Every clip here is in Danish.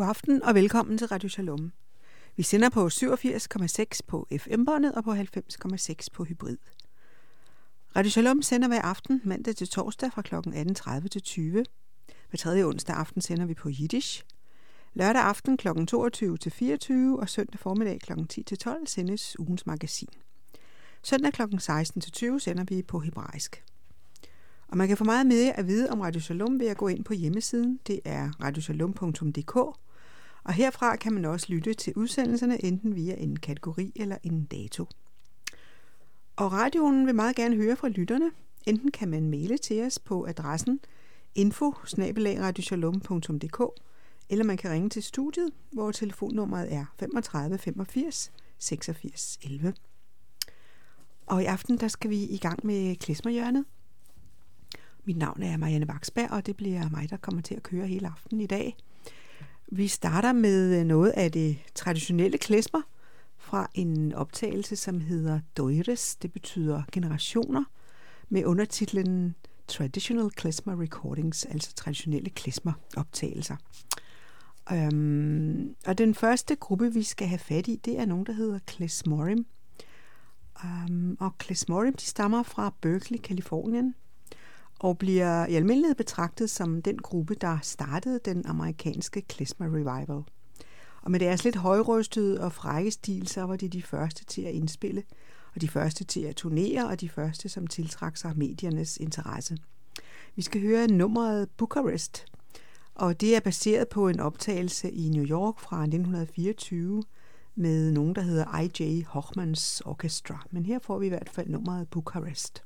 God aften og velkommen til Radio Shalom. Vi sender på 87,6 på FM-båndet og på 90,6 på hybrid. Radio Shalom sender hver aften mandag til torsdag fra kl. 18.30 til 20. Hver tredje onsdag aften sender vi på Yiddish. Lørdag aften kl. 22 til 24 og søndag formiddag kl. 10 til 12 sendes ugens magasin. Søndag kl. 16 til 20 sender vi på hebraisk. Og man kan få meget mere at vide om Radio Shalom ved at gå ind på hjemmesiden. Det er radioshalom.dk. Og herfra kan man også lytte til udsendelserne enten via en kategori eller en dato. Og radioen vil meget gerne høre fra lytterne. Enten kan man maile til os på adressen info@radioshalom.dk, eller man kan ringe til studiet, hvor telefonnummeret er 35 85 86 11. Og i aften der skal vi i gang med klezmerhjørnet. Mit navn er Marianne Vaksberg, og det bliver mig, der kommer til at køre hele aftenen i dag. Vi starter med noget af det traditionelle klezmer fra en optagelse, som hedder Doires. Det betyder generationer, med undertitlen Traditional Klezmer Recordings, altså traditionelle klezmer-optagelser. Og den første gruppe, vi skal have fat i, det er nogen, der hedder Klezmorim. Og Klezmorim, de stammer fra Berkeley, Californien, og bliver i almindelighed betragtet som den gruppe, der startede den amerikanske klezmer revival. Og med deres lidt højrøstede og frække stil, så var de første til at indspille, og de første til at turnere, og de første, som tiltrak sig mediernes interesse. Vi skal høre nummeret Bucharest, og det er baseret på en optagelse i New York fra 1924 med nogen, der hedder I.J. Hochmans Orchestra. Men her får vi i hvert fald nummeret Bucharest.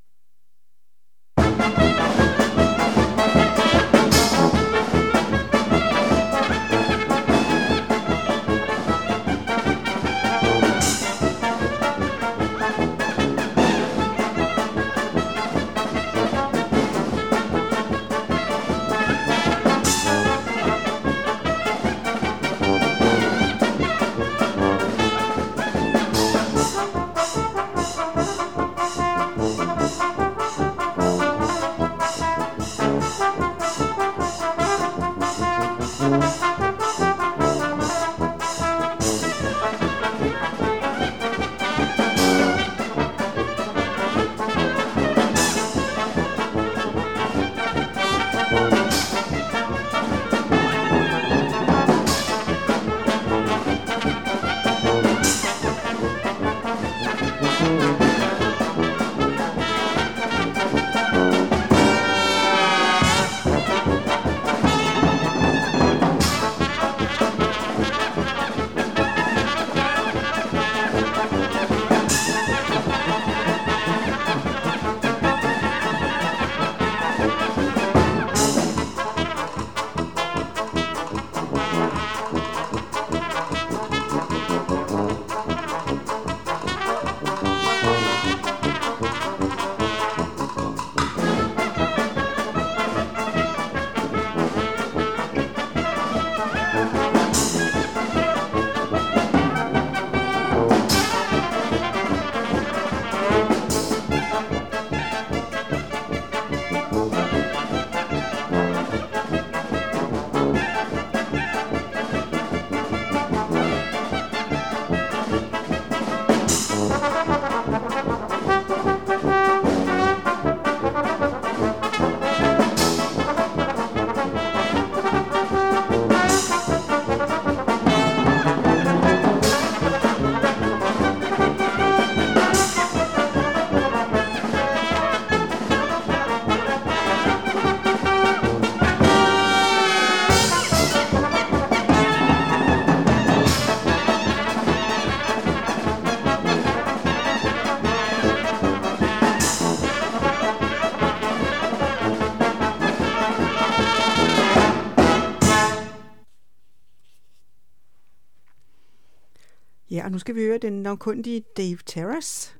Ja, og nu skal vi høre den navnkundige Dave Terrace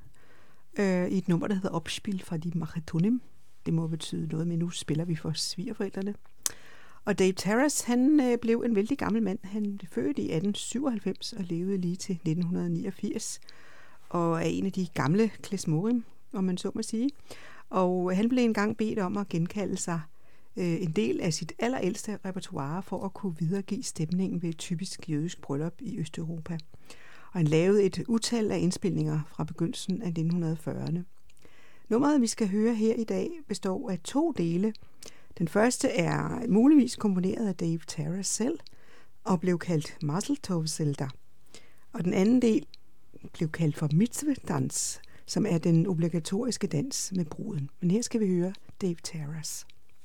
i et nummer, der hedder Opspil fra de Machetonim. Det må betyde noget, men nu spiller vi for svigerforældrene. Og Dave Terrace, han blev en vældig gammel mand. Han blev født i 1897 og levede lige til 1989. Og er en af de gamle klezmorim, om man så må sige. Og han blev engang bedt om at genkalde sig en del af sit allerældste repertoire for at kunne videregive stemningen ved et typisk jødisk bryllup i Østeuropa. Og han lavede et utal af indspilninger fra begyndelsen af 1940'erne. Nummeret, vi skal høre her i dag, består af 2 dele. Den første er muligvis komponeret af Dave Taras selv og blev kaldt Mazel Tov Zelda. Og den anden del blev kaldt for Mitzvah-dans, som er den obligatoriske dans med bruden. Men her skal vi høre Dave Taras.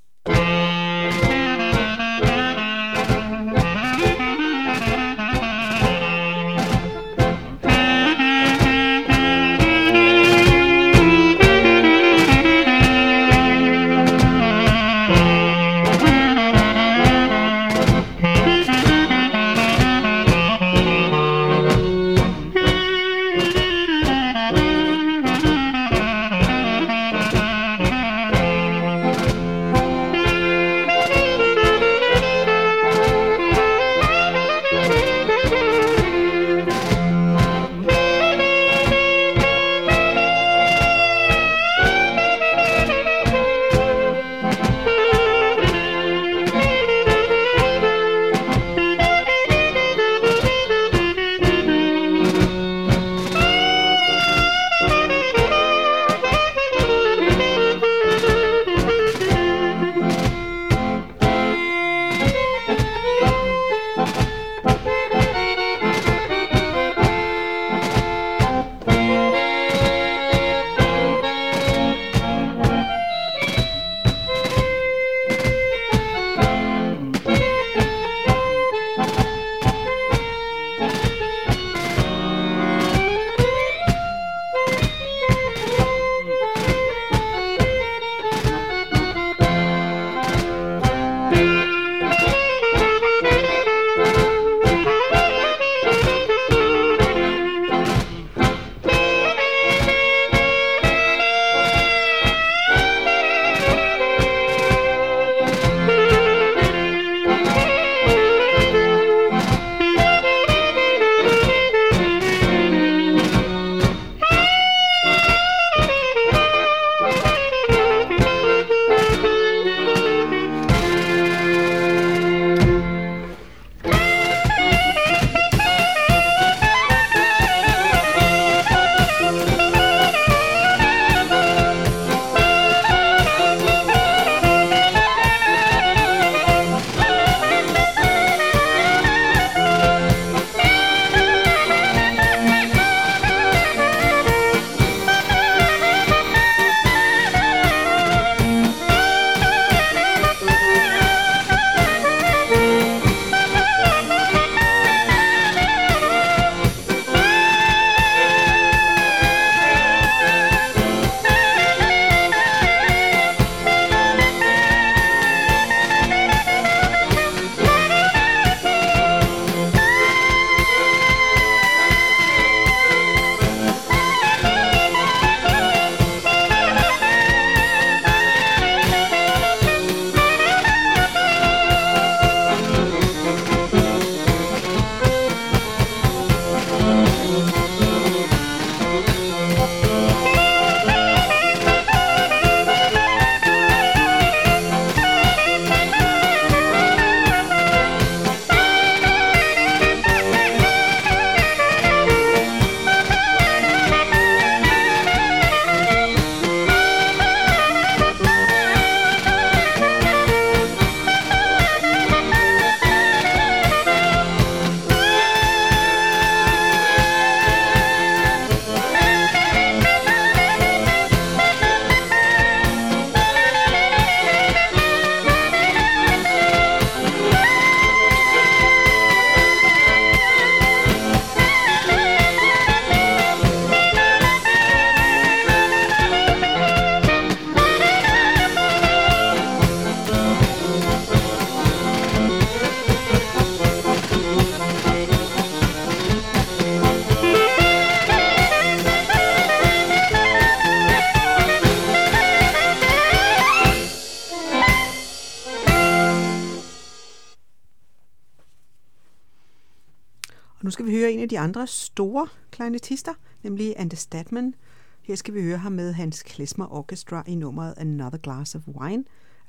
Og nu skal vi høre en af de andre store klarinetter, nemlig Ante Stadman. Her skal vi høre ham med hans klezmer orchestra i nummeret Another Glass of Wine,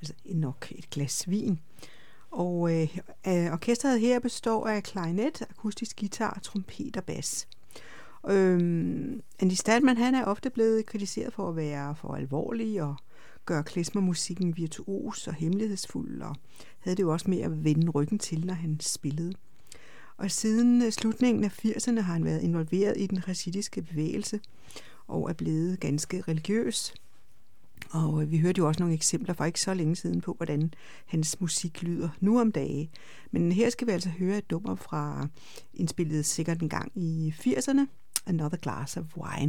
altså nok et glas vin. Og orkestret her består af klarinet, akustisk guitar, trompet og bas. Andy Stanman, han er ofte blevet kritiseret for at være for alvorlig og gøre klezmermusikken virtuos og hemmelighedsfuld, og havde det jo også med at vende ryggen til, når han spillede. Og siden slutningen af 80'erne har han været involveret i den hasidiske bevægelse og er blevet ganske religiøs. Og vi hørte jo også nogle eksempler for ikke så længe siden på, hvordan hans musik lyder nu om dage. Men her skal vi altså høre et nummer fra indspillet sikkert en gang i 80'erne, Another Glass of Wine.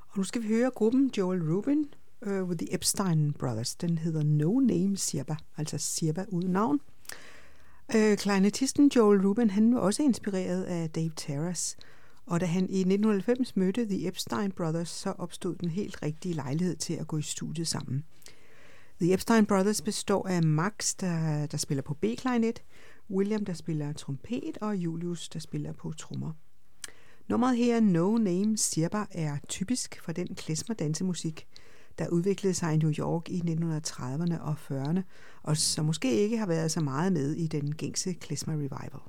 Og nu skal vi høre gruppen Joel Rubin with the Epstein Brothers. Den hedder No Name Sirba, altså Sirba uden navn. Klarinettisten Joel Rubin, han var også inspireret af Dave Terrace. Og da han i 1990 mødte The Epstein Brothers, så opstod den helt rigtige lejlighed til at gå i studiet sammen. The Epstein Brothers består af Max, der spiller på B-klarinet, William, der spiller trompet, og Julius, der spiller på trommer. Nummeret her, No Name Sirba, er typisk for den klezmer-dansemusik, der udviklede sig i New York i 1930'erne og 40'erne, og som måske ikke har været så meget med i den gængse klezmer revival.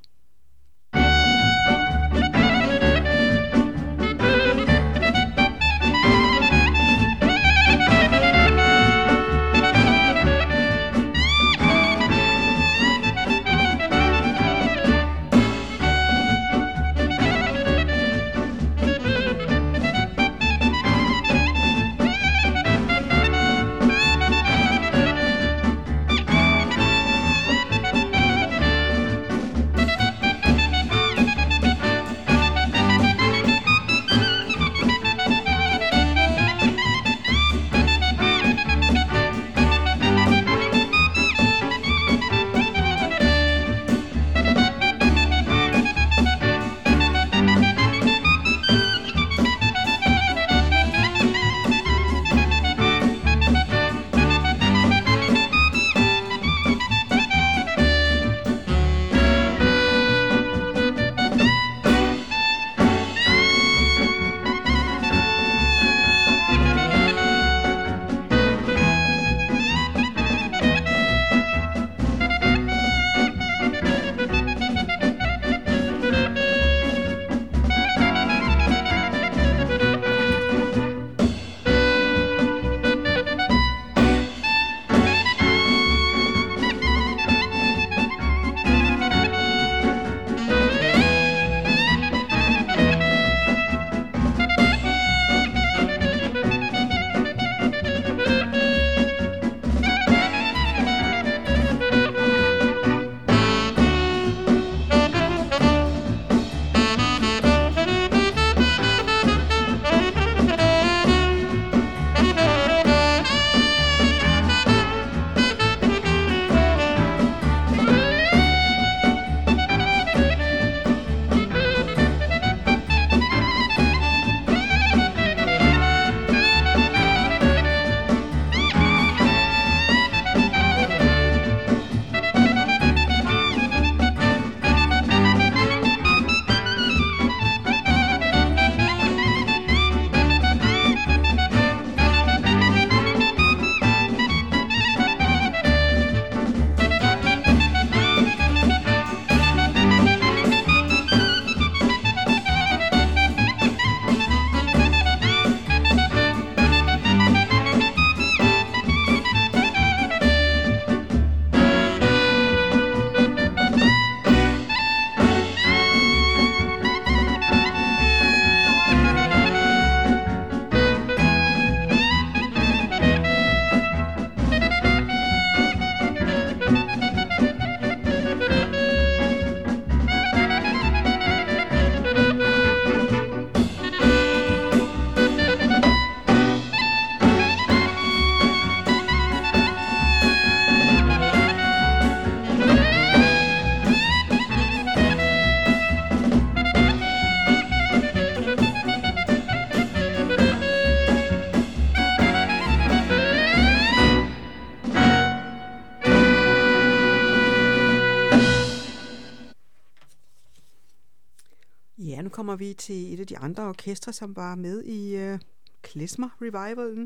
Ja, nu kommer vi til et af de andre orkestre, som var med i klezmer-revivalen.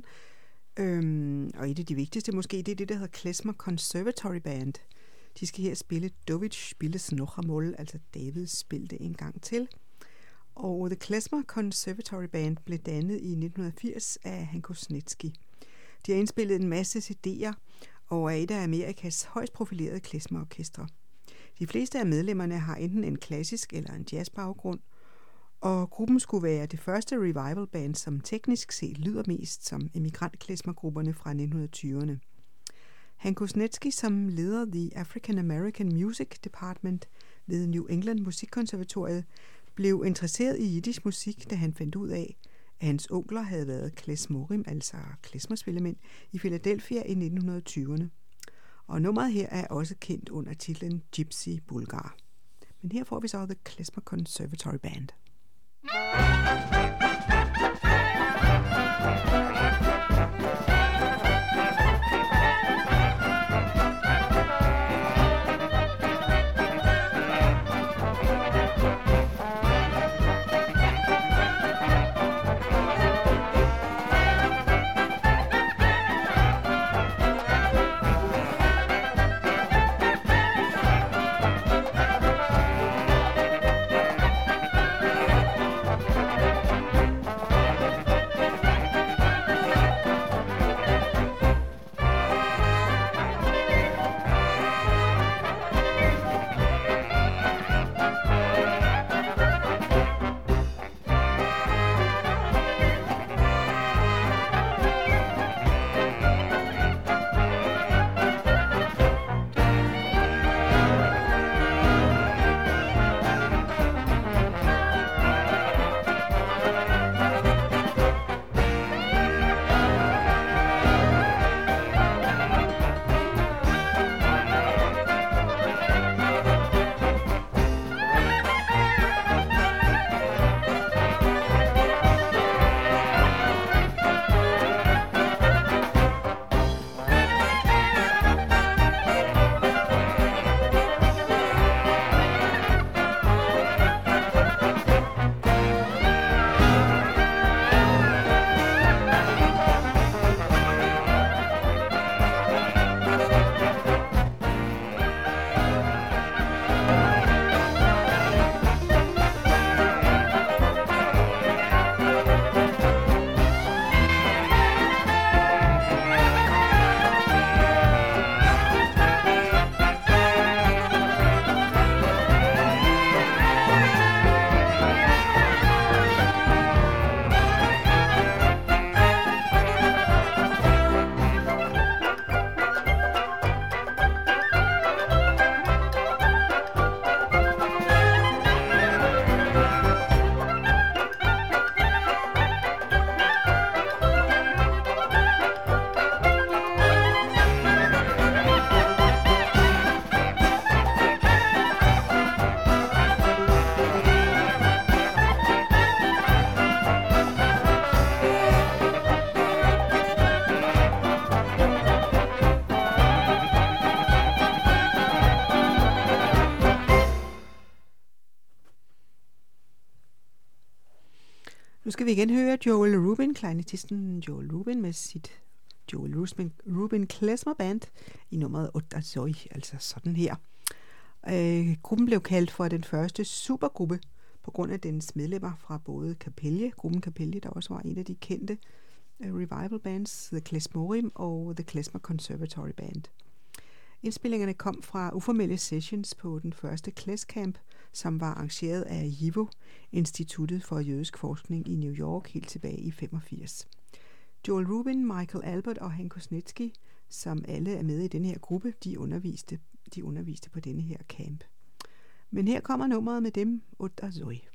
Og et af de vigtigste måske, det er det, der hedder Klezmer Conservatory Band. De skal her spille David spilles noch einmal, altså David spil det en gang til. Og The Klezmer Conservatory Band blev dannet i 1980 af Hanko Snetsky. De har indspillet en masse CD'er og er et af Amerikas højst profilerede klezmerorkestre. De fleste af medlemmerne har enten en klassisk eller en jazzbaggrund, og gruppen skulle være det første revival-band, som teknisk set lyder mest som emigrantklezmergrupperne fra 1920'erne. Hanko Snetsky, som leder The African American Music Department ved New England Musikkonservatoriet, blev interesseret i jiddisch musik, da han fandt ud af, at hans onkler havde været klezmorim, altså klezmerspillemænd, i Philadelphia i 1920'erne. Og nummeret her er også kendt under titlen Gypsy Bulgar. Men her får vi så The Klezmer Conservatory Band. Nu skal vi igen høre Joel Rubin, klarinettisten Joel Rubin med sit Joel Rubin Klezmer Band i nummeret Ottazoi, altså sådan her. Gruppen blev kaldt for den første supergruppe på grund af dens medlemmer fra både gruppen Capelje, der også var en af de kendte revival bands, The Klezmorim og The Klezmer Conservatory Band. Indspillingerne kom fra uformelle sessions på den første Klezcamp, som var arrangeret af YIVO, Instituttet for Jødisk Forskning i New York, helt tilbage i 85. Joel Rubin, Michael Albert og Hank Kosnetsky, som alle er med i denne her gruppe, de underviste på denne her camp. Men her kommer nummeret med dem, Ottazoi.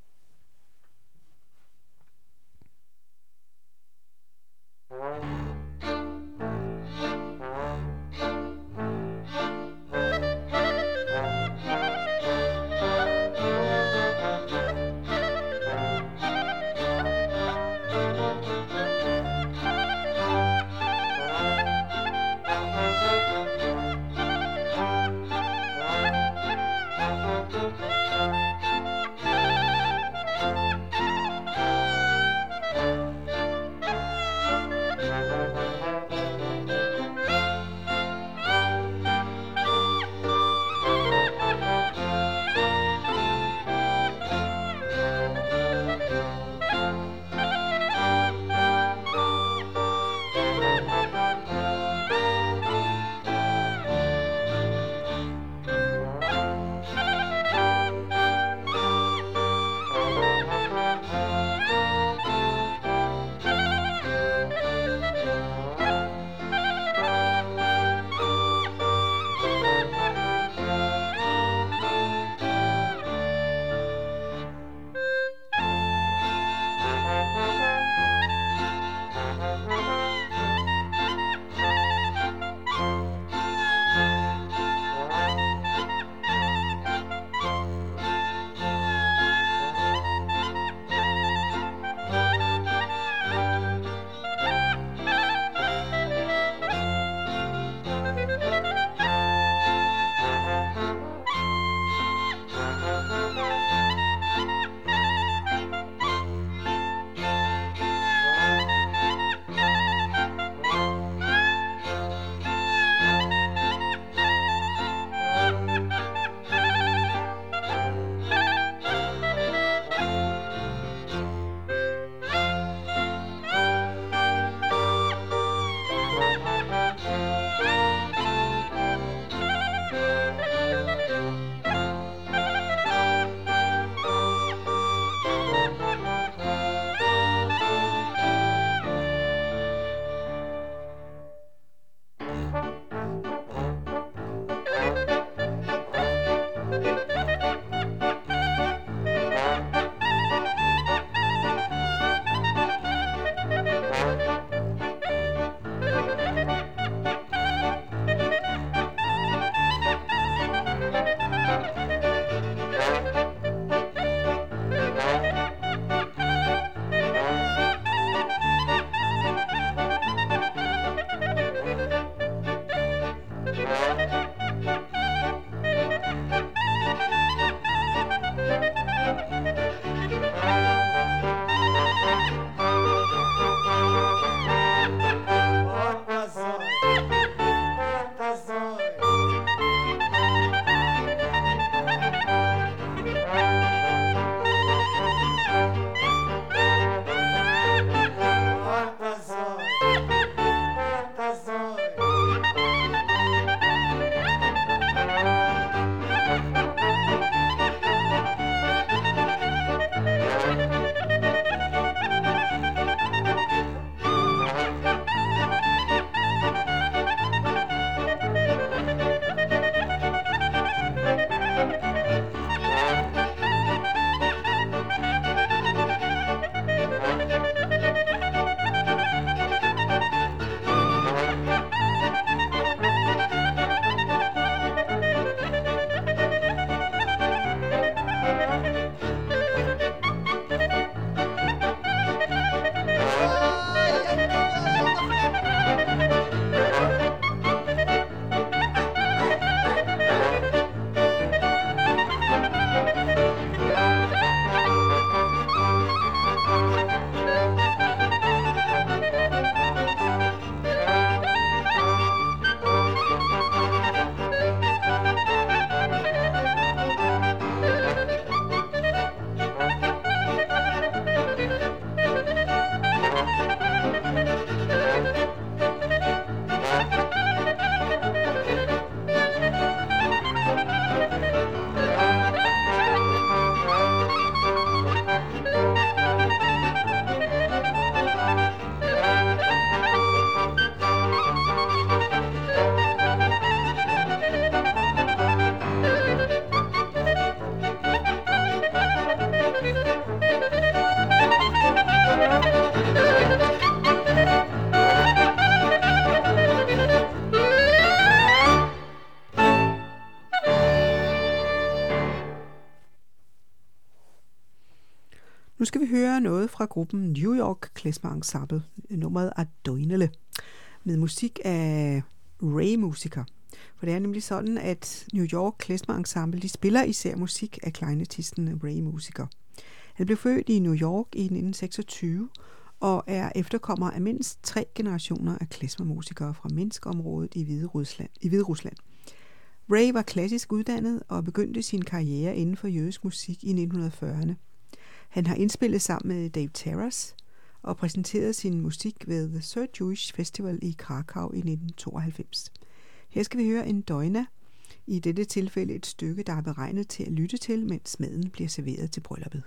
fra gruppen New York Klezmer Ensemble, nummeret Adoinele, med musik af Ray-musikere. For det er nemlig sådan, at New York Klezmer Ensemble, de spiller især musik af kleinetisten Ray-musikere. Han blev født i New York i 1926 og er efterkommer af mindst 3 generationer af klezmermusikere fra Minsk-området i Hviderusland. Ray var klassisk uddannet og begyndte sin karriere inden for jødisk musik i 1940'erne. Han har indspillet sammen med Dave Taras og præsenteret sin musik ved The Third Jewish Festival i Krakow i 1992. Her skal vi høre en døgna, i dette tilfælde et stykke, der er beregnet til at lytte til, mens maden bliver serveret til brylluppet.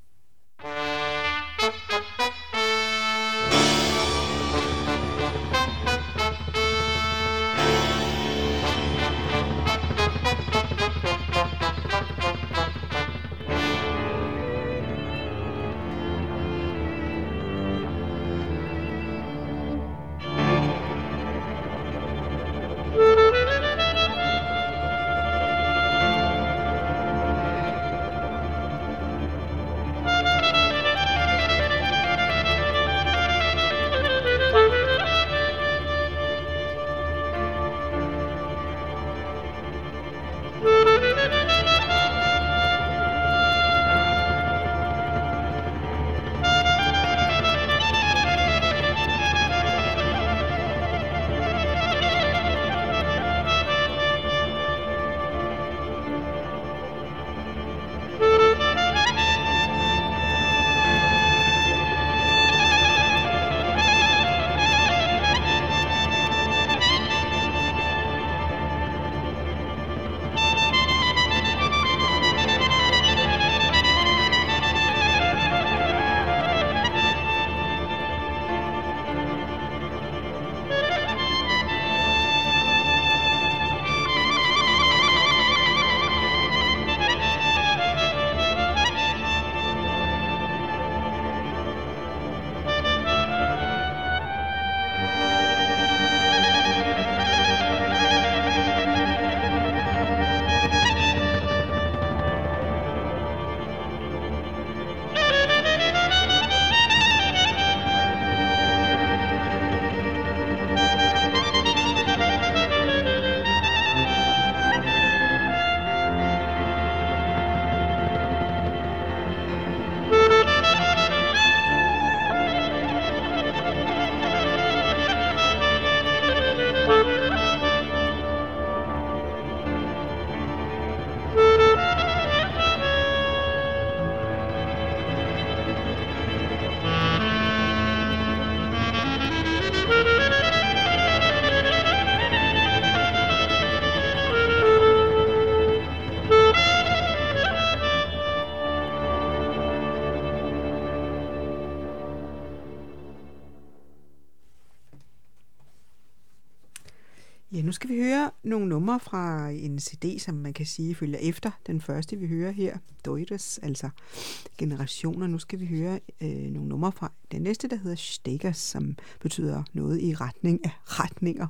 Ja, nu skal vi høre nogle numre fra en CD, som man kan sige følger efter den første, vi hører her, Deuters, altså generationer. Nu skal vi høre nogle numre fra den næste, der hedder Stegers, som betyder noget i retning af retninger.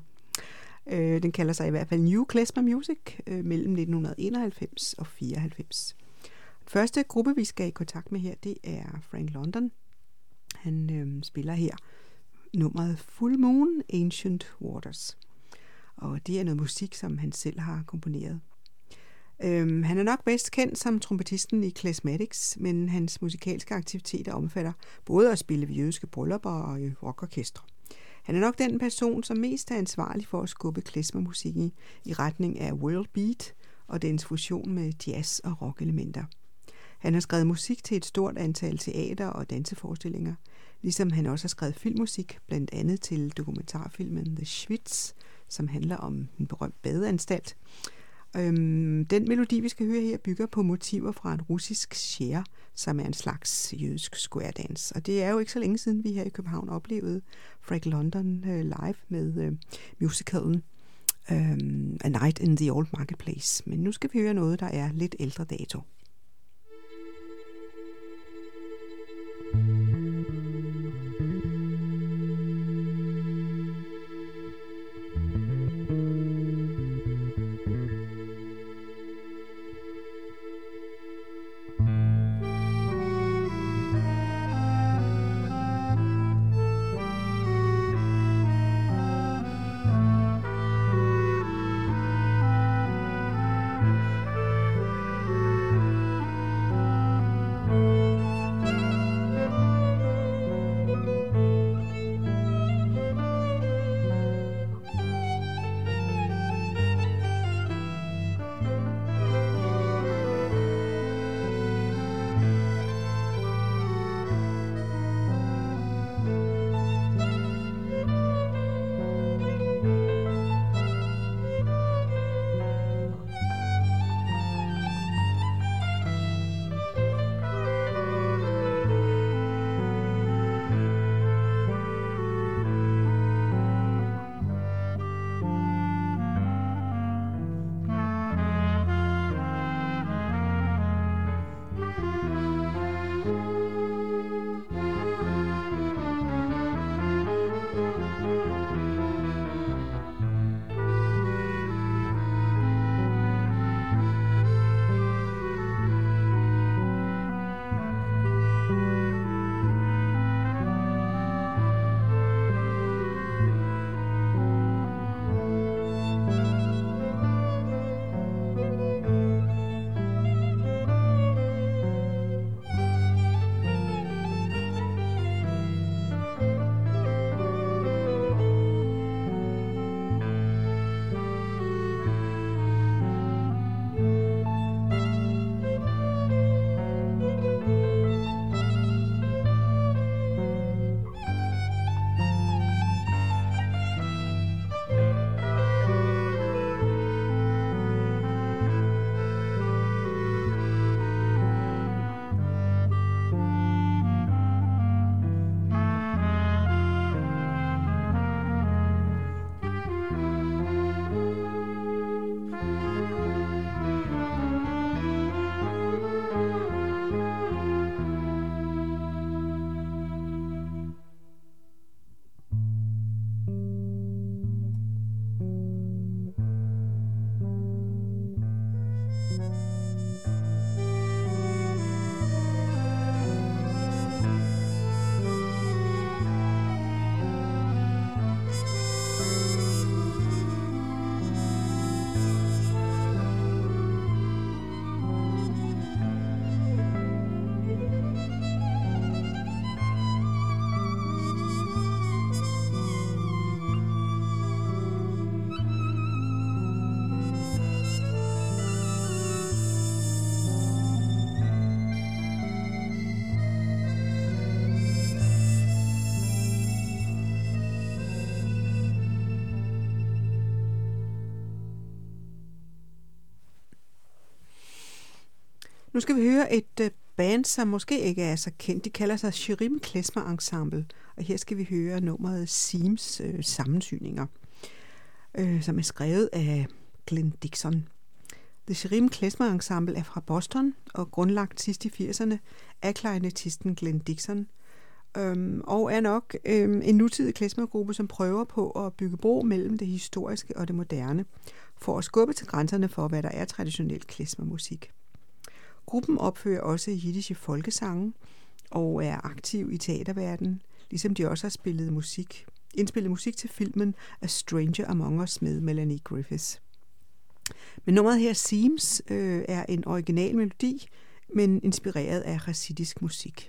Den kalder sig i hvert fald New Klezmer Music mellem 1991 og 94. Den første gruppe, vi skal i kontakt med her, det er Frank London. Han spiller her nummeret Full Moon, Ancient Waters. Og det er noget musik, som han selv har komponeret. Han er nok bedst kendt som trompetisten i Klezmatics, men hans musikalske aktiviteter omfatter både at spille ved jødiske bryllupper og rockorkestre. Han er nok den person, som mest er ansvarlig for at skubbe klezmermusikken i retning af world beat og dens fusion med jazz og rockelementer. Han har skrevet musik til et stort antal teater- og danseforestillinger, ligesom han også har skrevet filmmusik, blandt andet til dokumentarfilmen The Schwitz, som handler om en berømt badeanstalt. Den melodi, vi skal høre her, bygger på motiver fra en russisk share, som er en slags jødisk square dance. Og det er jo ikke så længe siden, vi her i København oplevede Frank London live med musicalen A Night in the Old Marketplace. Men nu skal vi høre noget, der er lidt ældre dato. Nu skal vi høre et band, som måske ikke er så kendt. De kalder sig Shirim Klezmer Ensemble, og her skal vi høre nummeret Seams sammensyninger, som er skrevet af Glenn Dixon. The Shirim Klezmer Ensemble er fra Boston og grundlagt sidst i 80'erne af klarinettisten Glenn Dixon, og er nok en nutidig klezmergruppe, som prøver på at bygge bro mellem det historiske og det moderne, for at skubbe til grænserne for, hvad der er traditionel klezmermusik. Gruppen opfører også jiddische folkesange og er aktiv i teaterverdenen, ligesom de også har indspillet musik til filmen A Stranger Among Us med Melanie Griffiths. Men nummeret her, Seams, er en original melodi, men inspireret af hasidisk musik.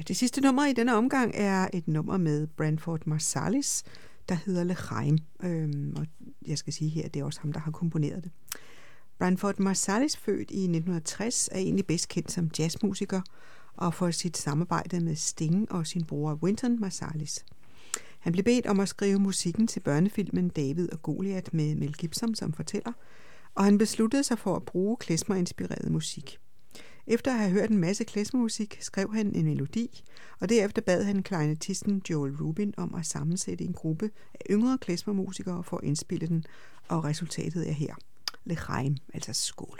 Det sidste nummer i denne omgang er et nummer med Branford Marsalis, der hedder L'Chaim. Og jeg skal sige her, at det er også ham, der har komponeret det. Branford Marsalis, født i 1960, er egentlig bedst kendt som jazzmusiker og for sit samarbejde med Sting og sin bror Wynton Marsalis. Han blev bedt om at skrive musikken til børnefilmen David og Goliat med Mel Gibson som fortæller, og han besluttede sig for at bruge klezmer-inspireret musik. Efter at have hørt en masse klezmermusik, skrev han en melodi, og derefter bad han klarinettisten Joel Rubin om at sammensætte en gruppe af yngre klezmermusikere for at indspille den, og resultatet er her. L'Chaim, altså skål.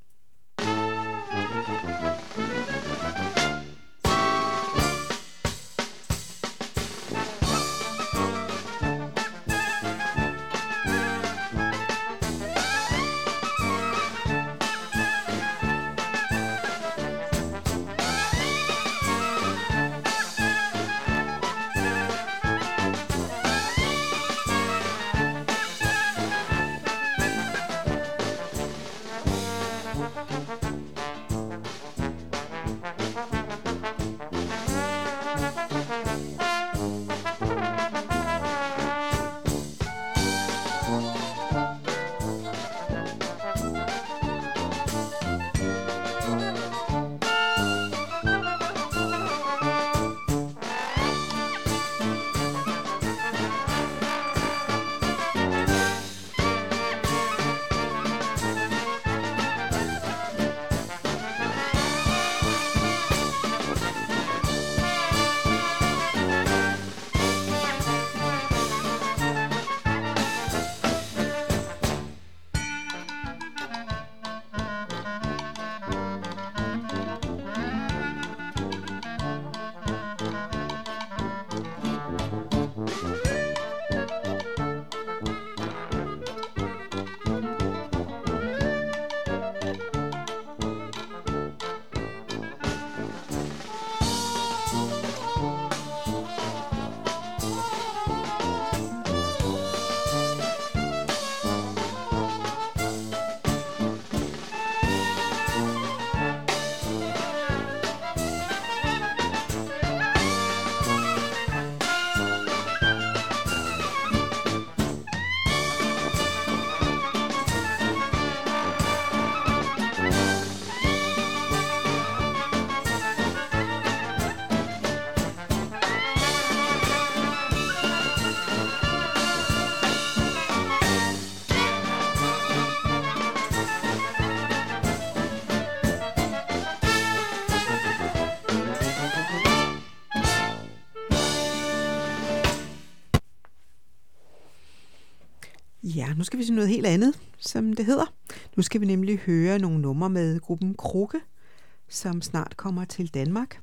Ja, nu skal vi se noget helt andet, som det hedder. Nu skal vi nemlig høre nogle numre med gruppen Krukke, som snart kommer til Danmark.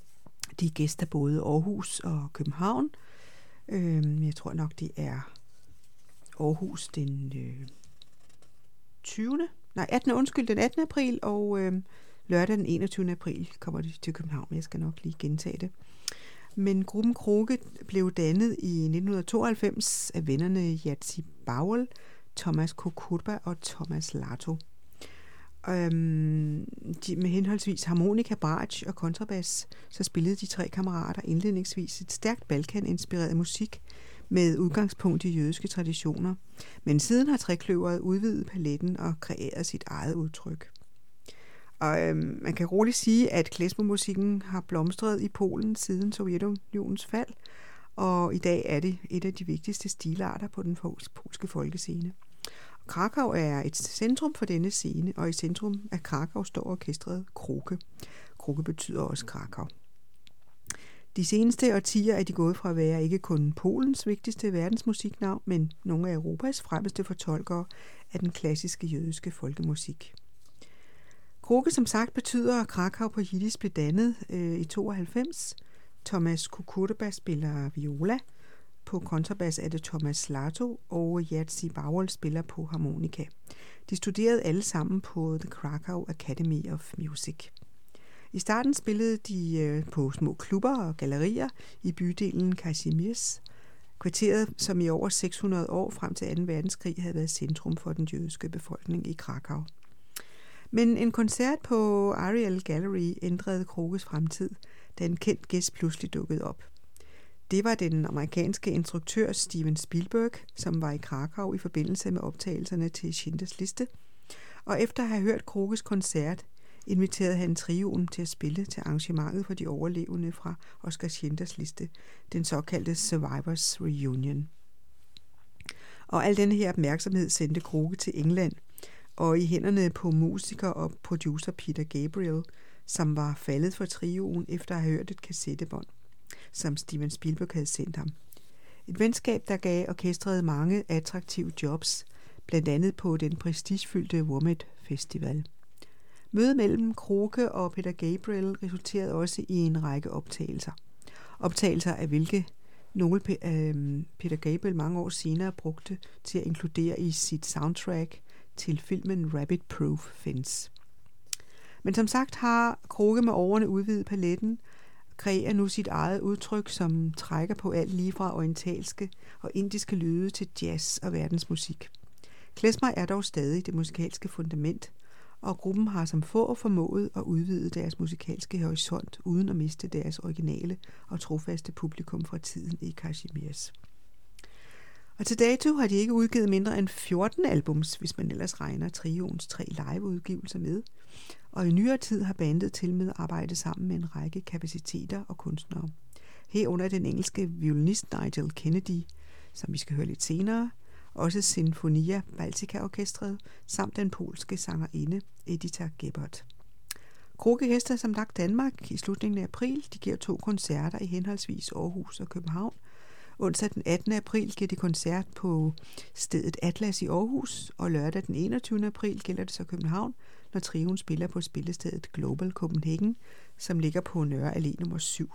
De gæster både Aarhus og København. Jeg tror nok, det er Aarhus den 18. april, og lørdag den 21. april kommer de til København. Jeg skal nok lige gentage det. Men gruppen Krukke blev dannet i 1992 af vennerne Jerzy Bauer, Thomas Kokurba og Thomas Lato. Med henholdsvis harmonika, bratsch og kontrabas, så spillede de tre kammerater indledningsvis et stærkt Balkan-inspireret musik med udgangspunkt i jødiske traditioner. Men siden har trekløveret udvidet paletten og kreeret sit eget udtryk. Og man kan roligt sige, at klezmermusikken har blomstret i Polen siden Sovjetunionens fald, og i dag er det et af de vigtigste stilarter på den polske folkescene. Krakow er et centrum for denne scene, og i centrum af Krakow står orkestret Krukke. Krukke betyder også Krakow. De seneste årtier er de gået fra at være ikke kun Polens vigtigste verdensmusiknavn, men nogle af Europas fremmeste fortolkere af den klassiske jødiske folkemusik. Krukke, som sagt, betyder Krakow på jiddisch, blev dannet i 92. Thomas Kokurba spiller viola. På kontrabas er det Thomas Lato, og Jerzy Bauer spiller på harmonika. De studerede alle sammen på The Krakow Academy of Music. I starten spillede de på små klubber og gallerier i bydelen Kazimierz, kvarteret, som i over 600 år frem til 2. verdenskrig havde været centrum for den jødiske befolkning i Krakow. Men en koncert på Ariel Gallery ændrede Krukkes fremtid, da en kendt gæst pludselig dukkede op. Det var den amerikanske instruktør Steven Spielberg, som var i Krakow i forbindelse med optagelserne til Schindlers Liste, og efter at have hørt Kroges koncert, inviterede han trioen til at spille til arrangementet for de overlevende fra Oskar Schindlers Liste, den såkaldte Survivors Reunion. Og al denne her opmærksomhed sendte Kroge til England, og i hænderne på musiker og producer Peter Gabriel, som var faldet for trioen efter at have hørt et kassettebånd, som Steven Spielberg havde sendt ham. Et venskab, der gav orkestret mange attraktive jobs, blandt andet på den prestigefyldte Womit Festival. Mødet mellem Kroge og Peter Gabriel resulterede også i en række optagelser. Optagelser af hvilke nogle Peter Gabriel mange år senere brugte til at inkludere i sit soundtrack til filmen Rabbit Proof Fence. Men som sagt har Kroge med årene udvidet paletten, kreerer nu sit eget udtryk, som trækker på alt lige fra orientalske og indiske lyde til jazz og verdensmusik. Klezmer er dog stadig det musikalske fundament, og gruppen har som få formået at udvide deres musikalske horisont, uden at miste deres originale og trofaste publikum fra tiden i Kashmirs. Og til dato har de ikke udgivet mindre end 14 albums, hvis man ellers regner trioens 3 liveudgivelser med, og i nyere tid har bandet tilmed arbejdet sammen med en række kapaciteter og kunstnere. Herunder den engelske violinist Nigel Kennedy, som vi skal høre lidt senere, også Sinfonia Baltica-orkestret, samt den polske sangerinde Edita Gebhardt. Kroge gæster som lagt Danmark i slutningen af april. De giver 2 koncerter i henholdsvis Aarhus og København. Onsdag den 18. april giver de koncert på stedet Atlas i Aarhus, og lørdag den 21. april gælder det så København, når trioen spiller på spillestedet Global Copenhagen, som ligger på Nørre Allé nummer 7.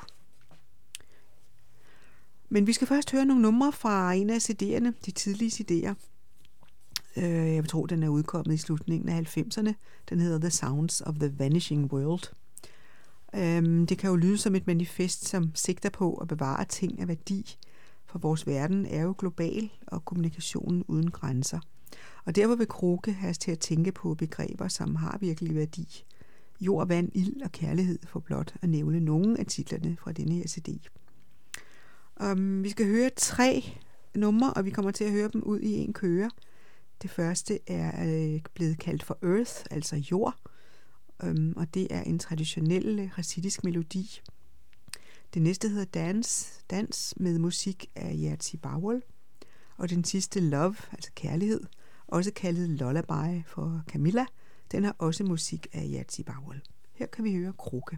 Men vi skal først høre nogle numre fra en af CD'erne, de tidlige CD'er. Jeg vil tro, den er udkommet i slutningen af 90'erne. Den hedder The Sounds of the Vanishing World. Det kan jo lyde som et manifest, som sigter på at bevare ting af værdi, for vores verden er jo global, og kommunikationen uden grænser. Og derfor vil Kroge have os til at tænke på begreber, som har virkelig værdi. Jord, vand, ild og kærlighed, for blot at nævne nogle af titlerne fra denne her CD. Vi skal høre 3 numre, og vi kommer til at høre dem ud i en køre. Det første er blevet kaldt for Earth, altså jord, og det er en traditionel hasidisk melodi. Det næste hedder Dans med musik af Jerzy Bauer, og den sidste Love, altså kærlighed, også kaldet Lullaby for Camilla, den har også musik af Jerzy Bauer. Her kan vi høre Kroge.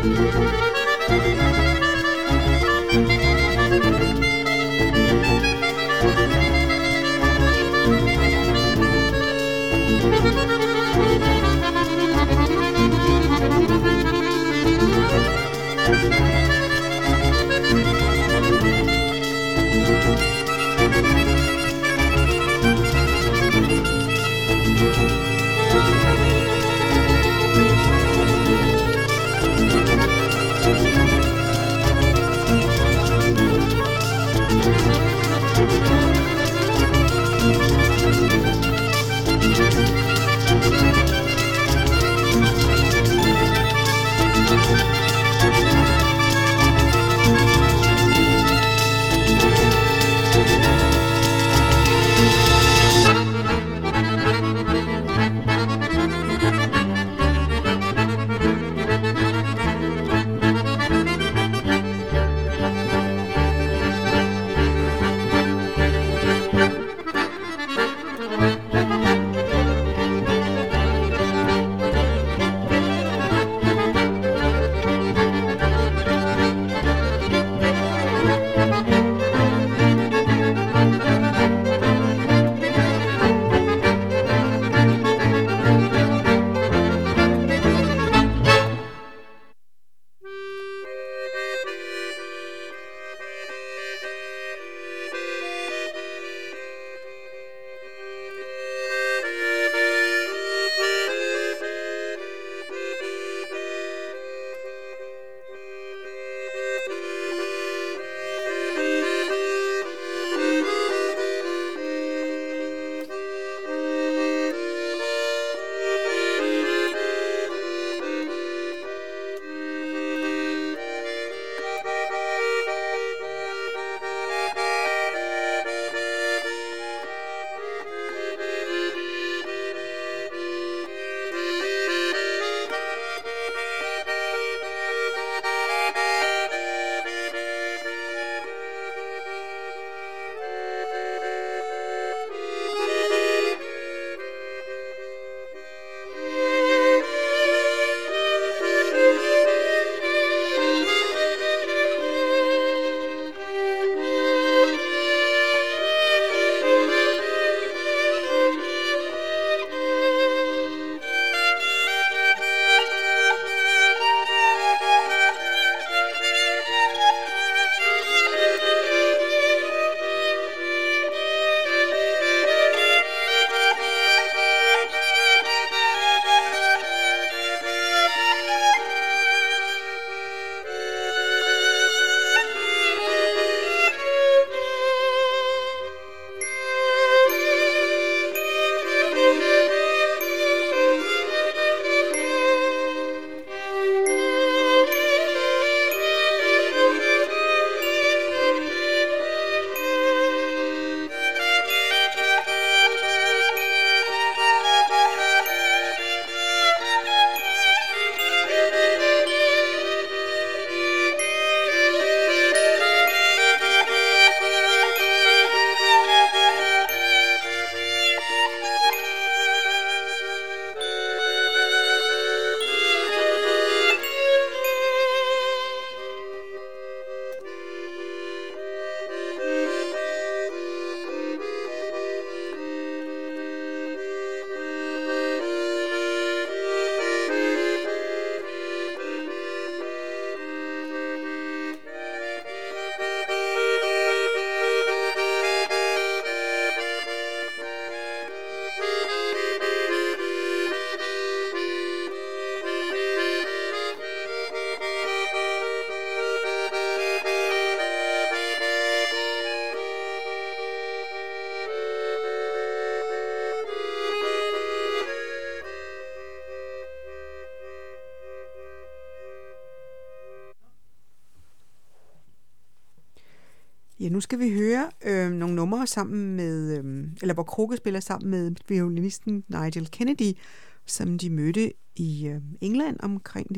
Ja, nu skal vi høre nogle numre sammen med, eller hvor Krukke spiller sammen med violinisten Nigel Kennedy, som de mødte i England omkring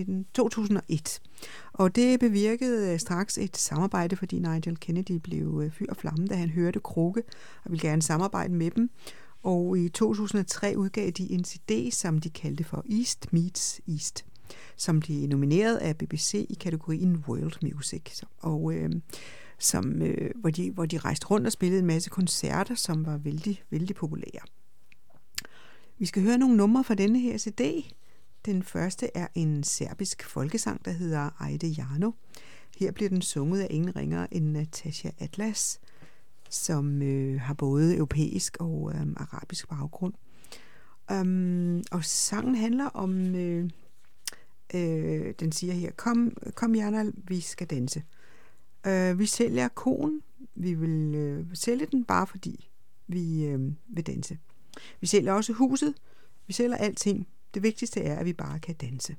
2001. Og det bevirkede straks et samarbejde, fordi Nigel Kennedy blev fyr og flamme, da han hørte Krukke og ville gerne samarbejde med dem. Og i 2003 udgav de en CD, som de kaldte for East Meets East. som blev nomineret af BBC i kategorien World Music. Og hvor de rejste rundt og spillede en masse koncerter, som var vældig, vældig populære. Vi skal høre nogle numre fra denne her CD. Den første er en serbisk folkesang, der hedder Ajde Jano. Her bliver den sunget af ingen ringere end Natasha Atlas, som har både europæisk og arabisk baggrund. Og sangen handler om, den siger her, kom Jana, vi skal danse. Vi sælger koen, vi vil sælge den bare fordi vi vil danse. Vi sælger også huset, vi sælger alting. Det vigtigste er, at vi bare kan danse.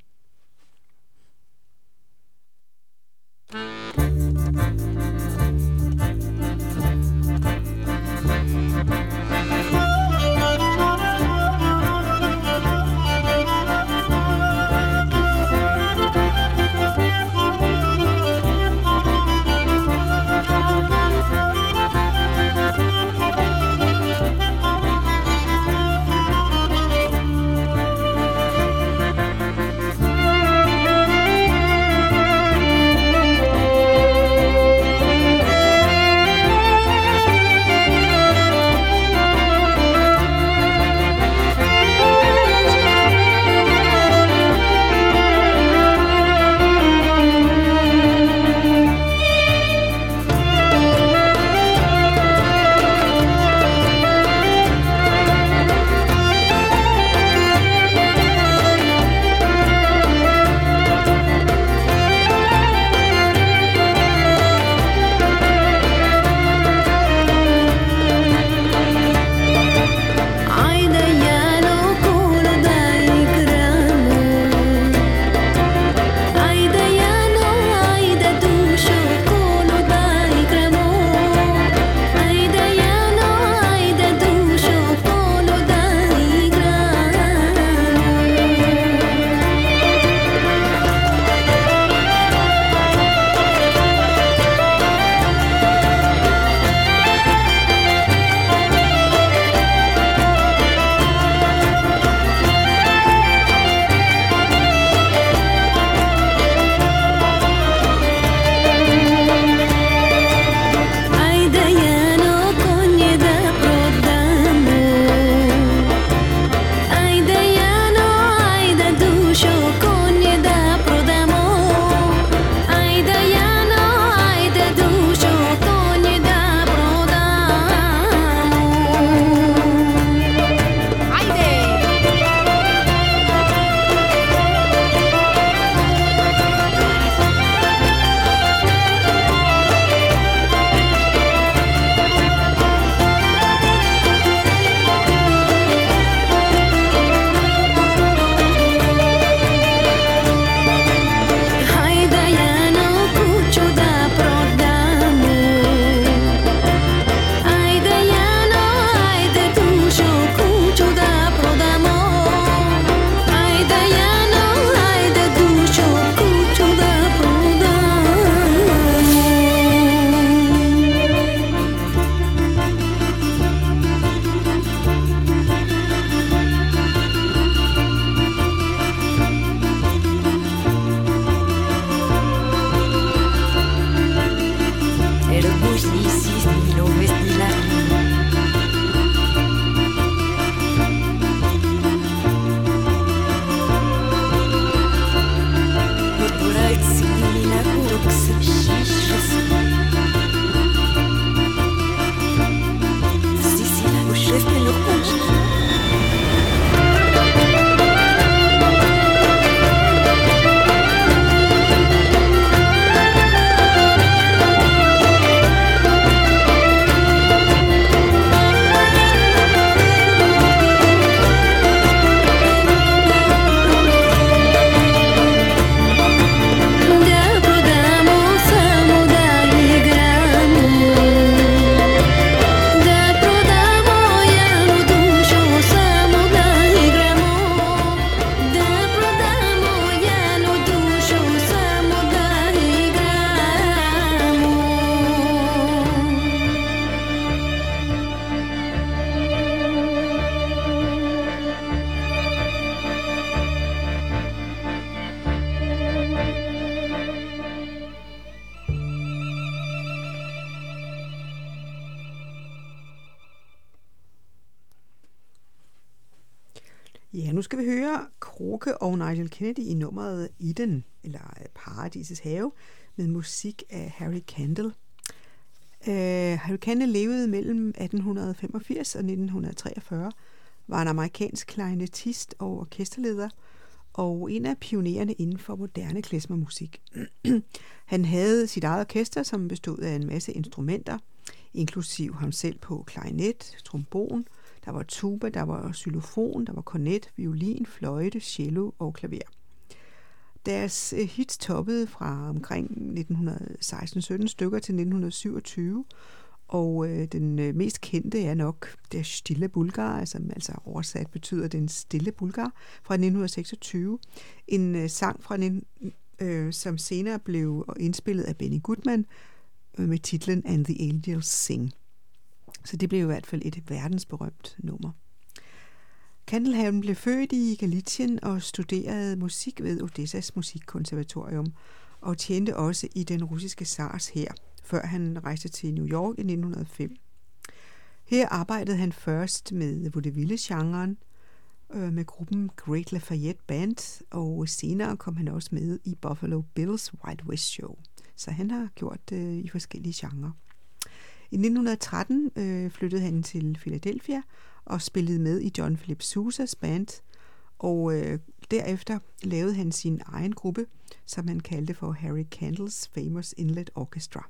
Ja, nu skal vi høre Krukke og Nigel Kennedy i nummeret Eden, eller Paradisets have, med musik af Harry Kandel. Harry Kandel levede mellem 1885 og 1943, var en amerikansk klarinettist og orkesterleder, og en af pionererne inden for moderne klezmermusik. Han havde sit eget orkester, som bestod af en masse instrumenter, inklusiv ham selv på klarinet, trombon, der var tuba, der var xylofon, der var kornet, violin, fløjte, cello og klaver. Deres hits toppede fra omkring 1916-17 stykker til 1927, og den mest kendte er nok Der Stille Bulgar, altså oversat betyder Den Stille Bulgar, fra 1926. En sang, som senere blev indspillet af Benny Goodman med titlen And the Angels Sing. Så det blev i hvert fald et verdensberømt nummer. Kandelhaven blev født i Galicien og studerede musik ved Odessas musikkonservatorium og tjente også i den russiske zars hær, før han rejste til New York i 1905. Her arbejdede han først med vaudeville-genren med gruppen Great Lafayette Band, og senere kom han også med i Buffalo Bills Wild West Show. Så han har gjort det i forskellige genrer. I 1913 flyttede han til Philadelphia og spillede med i John Philip Sousas band, og derefter lavede han sin egen gruppe, som han kaldte for Harry Kandels Famous Inlet Orchestra.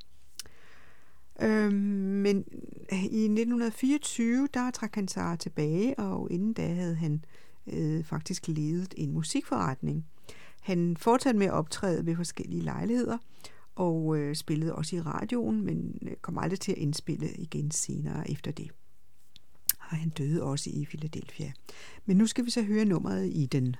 Men i 1924, der trak han sig tilbage, og inden da havde han faktisk ledet en musikforretning. Han fortsatte med at optræde ved forskellige lejligheder, og spillede også i radioen, men kom aldrig til at indspille igen senere efter det. Og han døde også i Philadelphia. Men nu skal vi så høre nummeret i den.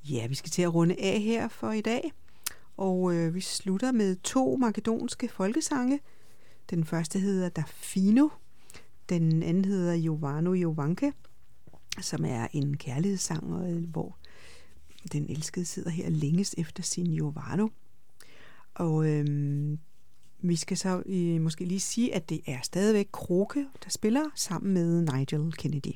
Ja, vi skal til at runde af her for i dag, og vi slutter med 2 makedonske folkesange. Den første hedder Dafino, den anden hedder Jovano Jovanke, som er en kærlighedssang, hvor den elskede sidder her længes efter sin Jovano. Og vi skal så måske lige sige, at det er stadigvæk Kråke, der spiller sammen med Nigel Kennedy.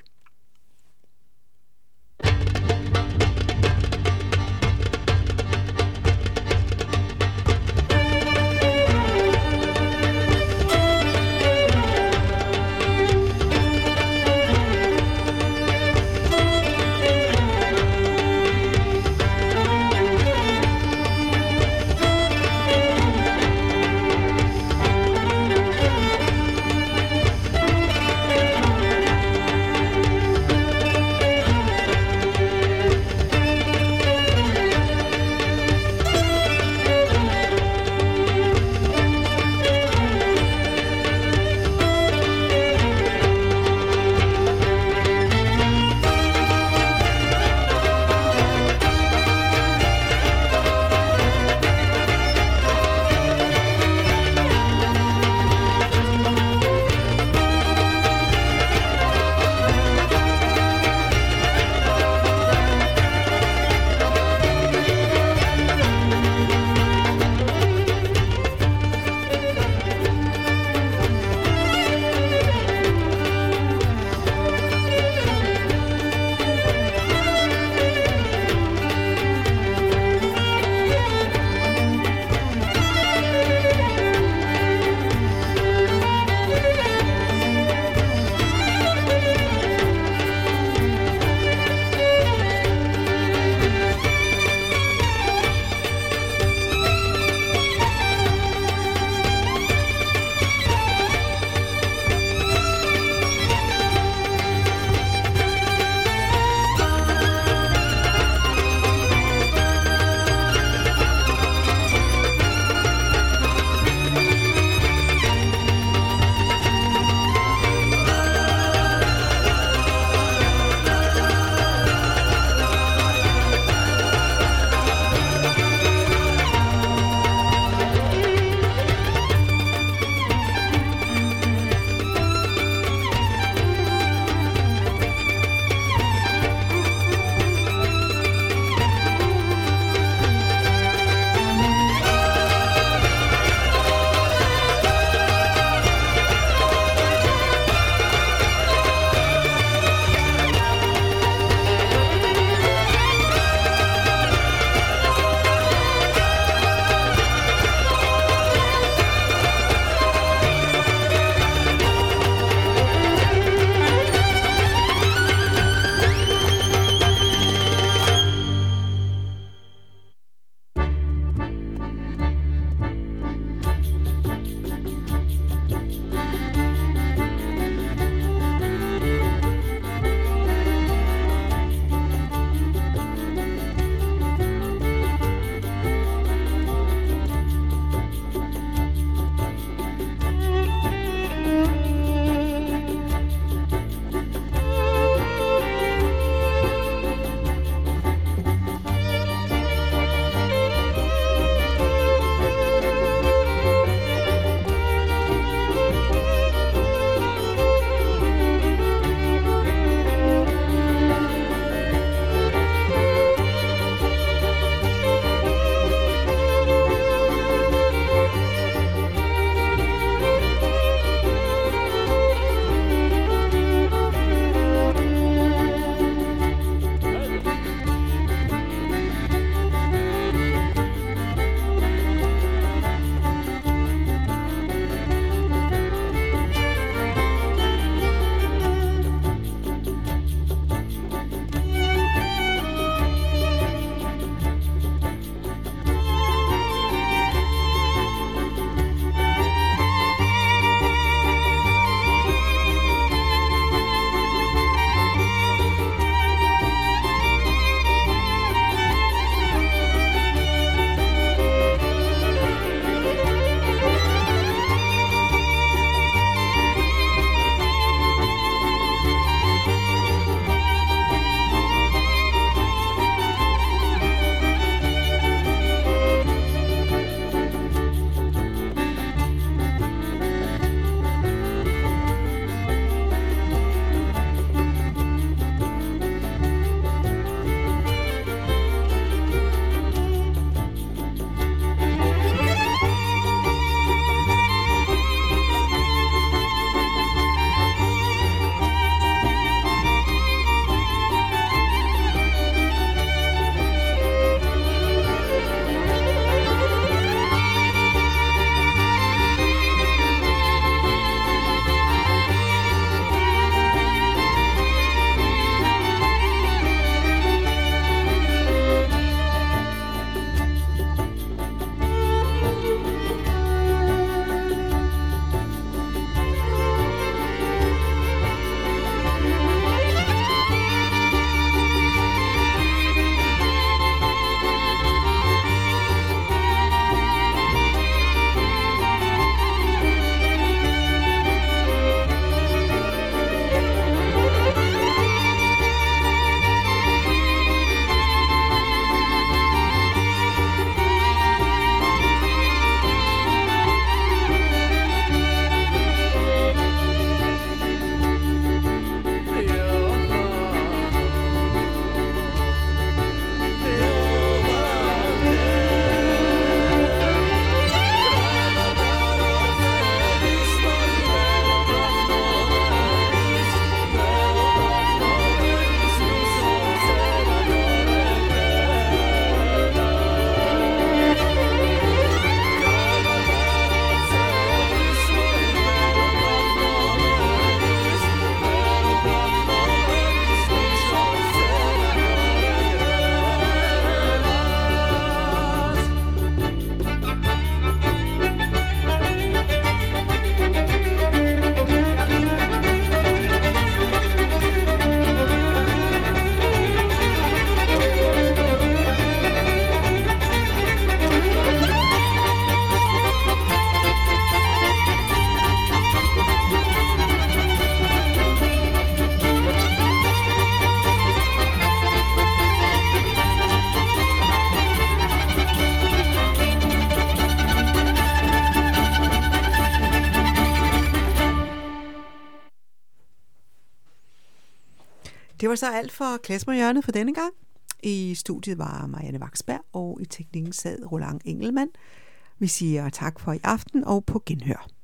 Det var så alt for Klesmerhjørnet for denne gang. I studiet var Marianne Vaksberg, og i teknikken sad Roland Engelmann. Vi siger tak for i aften og på genhør.